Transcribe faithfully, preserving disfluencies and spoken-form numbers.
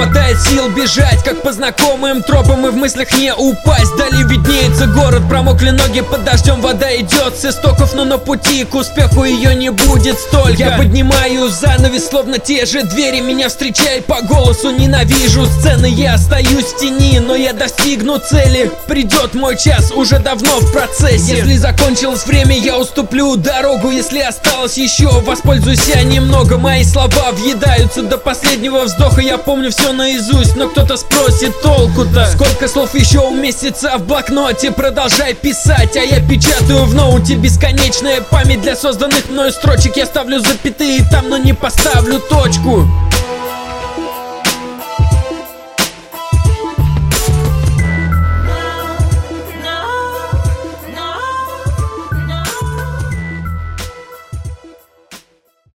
хватает сил бежать, как по знакомым тропам, и в мыслях не упасть. Вдали виднеется город, промокли ноги под дождем, вода идет с истоков, но на пути к успеху ее не будет столько. Я поднимаю занавес, словно те же двери меня встречают по голосу. Ненавижу сцены, я остаюсь в тени, но я достигну цели. Придет мой час, уже давно в процессе. Если закончилось время, я уступлю дорогу. Если осталось еще, воспользуюсь я немного. Мои слова въедаются до последнего вздоха. Я помню все наизусть, но кто-то спросит, толку-то? Сколько слов еще уместится в блокноте? Продолжай писать, а я печатаю в ноуте. Бесконечная память для созданных мною строчек. Я ставлю запятые там, но не поставлю точку.